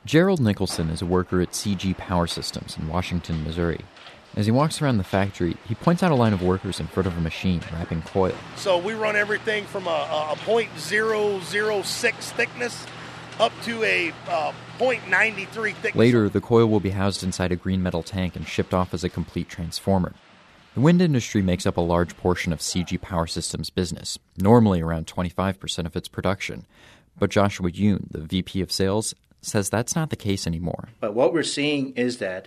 Gerald Nicholson is a worker at CG Power Systems in Washington, Missouri. As he walks around the factory, he points out a line of workers in front of a machine wrapping coil. So we run everything from a .006 thickness up to a .93 thickness. Later, the coil will be housed inside a green metal tank and shipped off as a complete transformer. The wind industry makes up a large portion of CG Power Systems' business, normally around 25% of its production. But Joshua Yoon, the VP of Sales, says that's not the case anymore. But what we're seeing is that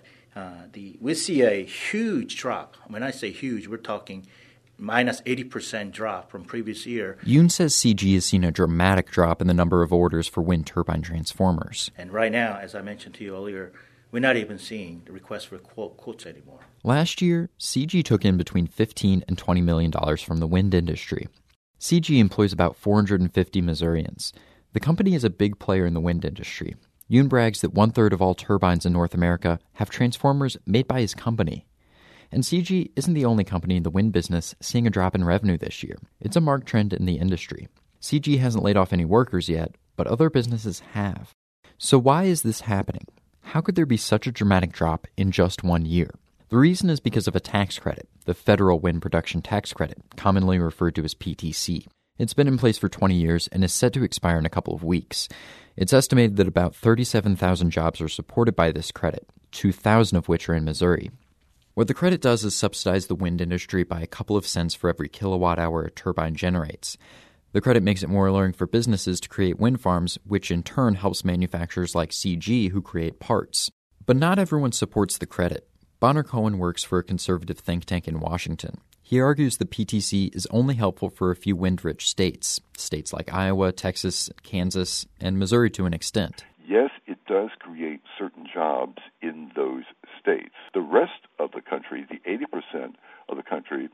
we see a huge drop. When I say huge, we're talking minus 80% drop from previous year. Yoon says CG has seen a dramatic drop in the number of orders for wind turbine transformers. And right now, as I mentioned to you earlier, we're not even seeing the request for quotes anymore. Last year, CG took in between $15 and $20 million from the wind industry. CG employs about 450 Missourians. The company is a big player in the wind industry. Yoon brags that 1/3 of all turbines in North America have transformers made by his company. And CG isn't the only company in the wind business seeing a drop in revenue this year. It's a marked trend in the industry. CG hasn't laid off any workers yet, but other businesses have. So why is this happening? How could there be such a dramatic drop in just 1 year? The reason is because of a tax credit, the Federal Wind Production Tax Credit, commonly referred to as PTC. It's been in place for 20 years and is set to expire in a couple of weeks. It's estimated that about 37,000 jobs are supported by this credit, 2,000 of which are in Missouri. What the credit does is subsidize the wind industry by a couple of cents for every kilowatt hour a turbine generates. The credit makes it more alluring for businesses to create wind farms, which in turn helps manufacturers like CG who create parts. But not everyone supports the credit. Bonner Cohen works for a conservative think tank in Washington. He argues the PTC is only helpful for a few wind-rich states like Iowa, Texas, Kansas, and Missouri to an extent. Yes, it does create certain jobs in those states. The rest of the country, the 80% of the country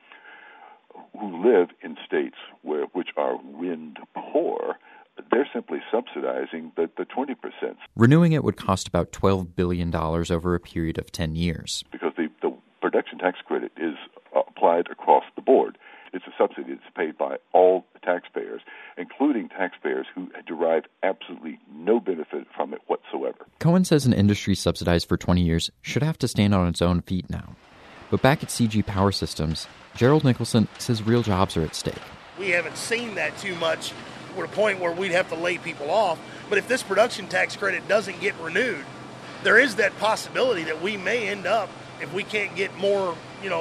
who live in states which are wind poor, they're simply subsidizing the 20%. Renewing it would cost about $12 billion over a period of 10 years. Because the production tax credit is applied across the board. It's a subsidy that's paid by all taxpayers, including taxpayers who derive absolutely no benefit from it whatsoever. Cohen says an industry subsidized for 20 years should have to stand on its own feet now. But back at CG Power Systems, Gerald Nicholson says real jobs are at stake. We haven't seen that too much. We're at a point where we'd have to lay people off. But if this production tax credit doesn't get renewed, there is that possibility that we may end up, if we can't get more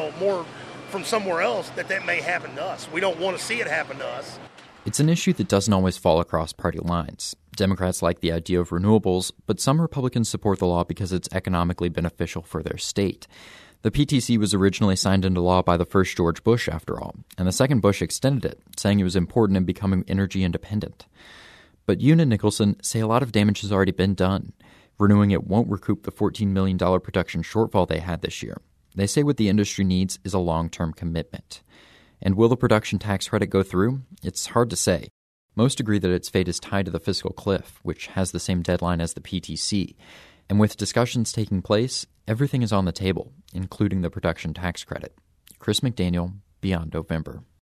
from somewhere else, that may happen to us. We don't want to see it happen to us. It's an issue that doesn't always fall across party lines. Democrats like the idea of renewables, but some Republicans support the law because it's economically beneficial for their state. The PTC was originally signed into law by the first George Bush, after all, and the second Bush extended it, saying it was important in becoming energy independent. But Yoon and Nicholson say a lot of damage has already been done. Renewing it won't recoup the $14 million production shortfall they had this year. They say what the industry needs is a long-term commitment. And will the production tax credit go through? It's hard to say. Most agree that its fate is tied to the fiscal cliff, which has the same deadline as the PTC. And with discussions taking place, everything is on the table, including the production tax credit. Chris McDaniel, Beyond November.